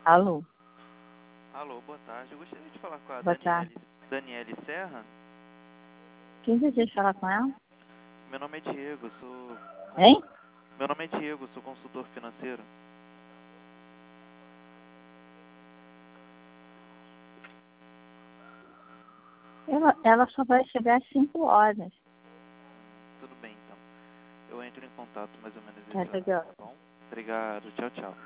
Alô? Alô, boa tarde. Eu gostaria de falar com a Boa tarde. Daniele Serra. Quem deseja falar com ela? Meu nome é Diego, sou... Hein? Meu nome é Diego, sou consultor financeiro. Ela só vai chegar às 5 horas. Tudo bem, então. Eu entro em contato mais ou menos Tá esse horário, legal. tá bom? Obrigado, tchau, tchau.